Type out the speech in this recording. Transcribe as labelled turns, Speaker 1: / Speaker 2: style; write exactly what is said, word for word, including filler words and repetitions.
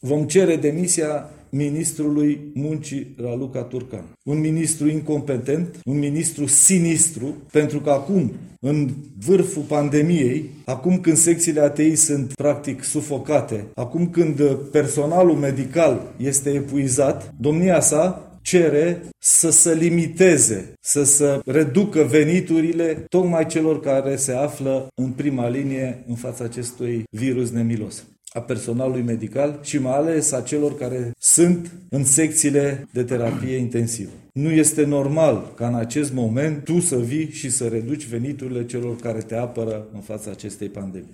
Speaker 1: vom cere demisia ministrului muncii Raluca Turcan. Un ministru incompetent, un ministru sinistru, pentru că acum, în vârful pandemiei, acum când secțiile A T I sunt practic sufocate, acum când personalul medical este epuizat, domnia sa cere să se limiteze, să se reducă veniturile tocmai celor care se află în prima linie în fața acestui virus nemilos, a personalului medical și mai ales a celor care sunt în secțiile de terapie intensivă. Nu este normal ca în acest moment tu să vii și să reduci veniturile celor care te apără în fața acestei pandemii.